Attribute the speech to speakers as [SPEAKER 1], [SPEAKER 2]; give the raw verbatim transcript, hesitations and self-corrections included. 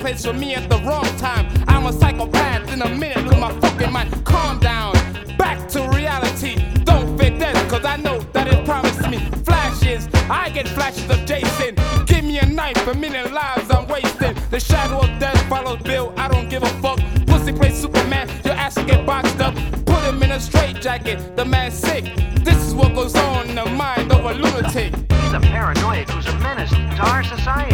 [SPEAKER 1] place for me at the wrong time. I'm a psychopath in a minute, lose my fucking mind. Calm down, back to reality. Don't fake that, cause I know that it promised me flashes. I get flashes of Jason. Give me a knife, a million lives I'm wasting. The shadow of death follows Bill, I don't give a fuck. Pussy play Superman, your ass will get boxed up. Put him in a straitjacket, the man's sick. This is what goes on in the mind of a lunatic.
[SPEAKER 2] He's a paranoid who's a menace to our society.